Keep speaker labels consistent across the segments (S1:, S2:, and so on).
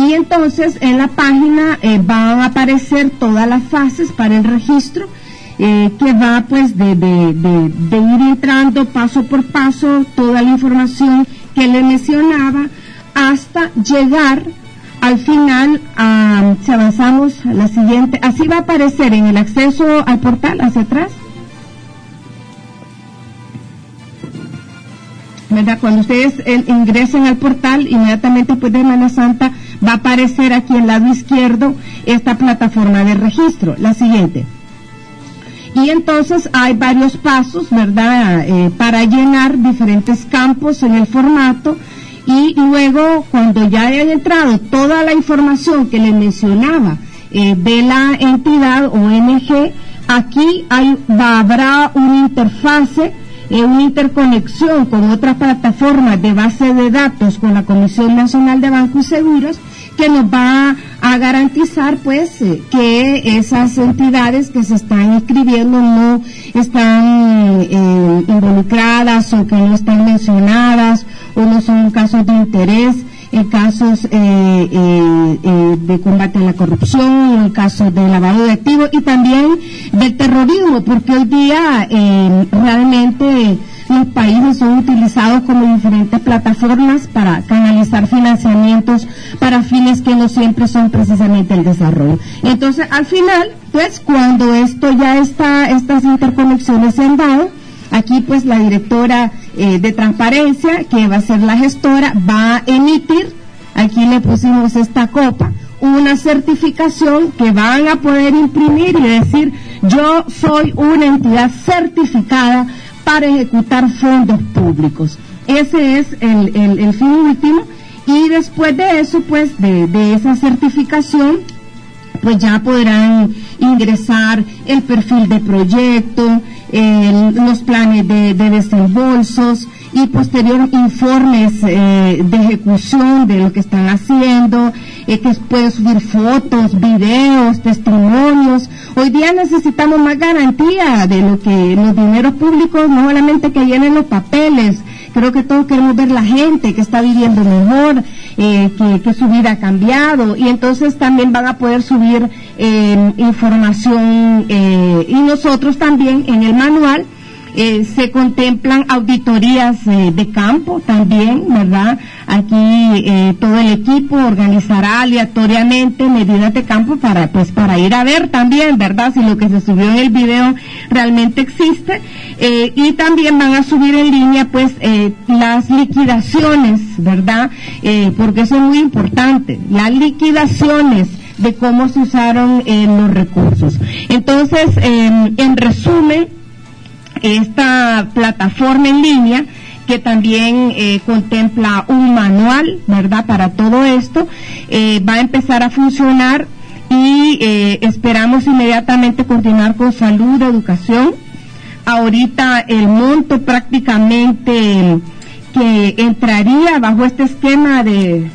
S1: Y entonces en la página van a aparecer todas las fases para el registro, que va pues de ir entrando paso por paso toda la información que le mencionaba hasta llegar al final. Si avanzamos a la siguiente, así va a aparecer en el acceso al portal hacia atrás, ¿verdad? Cuando ustedes ingresen al portal, inmediatamente después de Semana Santa va a aparecer aquí en el lado izquierdo esta plataforma de registro, la siguiente. Y entonces hay varios pasos, ¿verdad?, para llenar diferentes campos en el formato, y luego cuando ya hayan entrado toda la información que les mencionaba de la entidad o ONG, aquí habrá una interfase, una interconexión con otras plataformas de base de datos con la Comisión Nacional de Bancos y Seguros, que nos va a garantizar pues que esas entidades que se están inscribiendo no están involucradas o que no están mencionadas o no son casos de interés, en casos de combate a la corrupción, en casos de lavado de activos y también del terrorismo, porque hoy día realmente los países son utilizados como diferentes plataformas para canalizar financiamientos para fines que no siempre son precisamente el desarrollo. Entonces, al final, pues, cuando esto ya está, estas interconexiones se han dado, aquí pues la directora de transparencia, que va a ser la gestora, va a emitir, aquí le pusimos esta copa, una certificación que van a poder imprimir y decir: yo soy una entidad certificada para ejecutar fondos públicos. Ese es el fin último, y después de eso, pues, de esa certificación, pues ya podrán ingresar el perfil de proyecto, los planes de desembolsos y posterior informes de ejecución de lo que están haciendo, que pueden subir fotos, videos, testimonios. Hoy día necesitamos más garantía de lo que los dineros públicos, no solamente que llenen los papeles. Creo que todos queremos ver la gente que está viviendo mejor, que su vida ha cambiado, y entonces también van a poder subir información, y nosotros también en el manual se contemplan auditorías de campo también, ¿verdad? Aquí todo el equipo organizará aleatoriamente medidas de campo para ir a ver también, ¿verdad?, si lo que se subió en el video realmente existe, y también van a subir en línea pues las liquidaciones, ¿verdad?, porque eso es muy importante, las liquidaciones de cómo se usaron los recursos. Entonces, en resumen, esta plataforma en línea, que también contempla un manual, ¿verdad?, para todo esto, va a empezar a funcionar, y esperamos inmediatamente continuar con salud, educación. Ahorita el monto prácticamente que entraría bajo este esquema de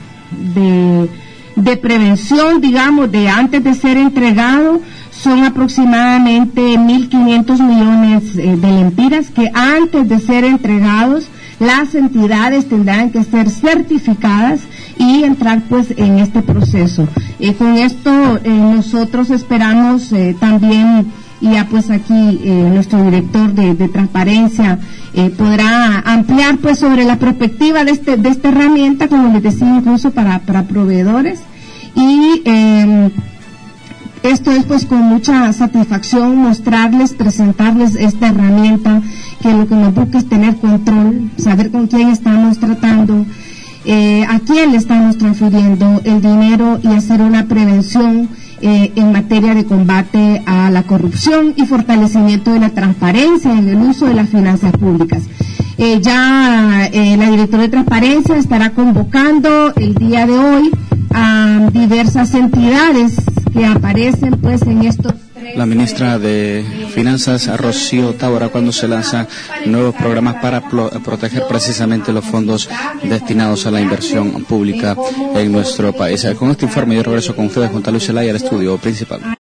S1: prevención, digamos, de antes de ser entregado, son aproximadamente 1.500 millones de lempiras, que antes de ser entregados las entidades tendrán que ser certificadas y entrar pues en este proceso. Con esto nosotros esperamos también, y ya pues aquí nuestro director de transparencia podrá ampliar pues sobre la perspectiva de esta herramienta, como les decía, incluso para proveedores, y esto es pues con mucha satisfacción mostrarles, presentarles esta herramienta, que lo que nos busca es tener control, saber con quién estamos tratando, a quién le estamos transfiriendo el dinero, y hacer una prevención en materia de combate a la corrupción y fortalecimiento de la transparencia en el uso de las finanzas públicas. La directora de transparencia estará convocando el día de hoy a diversas entidades que aparecen pues en estos tres.
S2: La ministra de Finanzas, Rocío Tábora, cuando se lanzan nuevos programas para proteger precisamente los fondos destinados a la inversión pública en nuestro país. Con este informe yo regreso con ustedes, Juan Luis Zelaya, al estudio principal.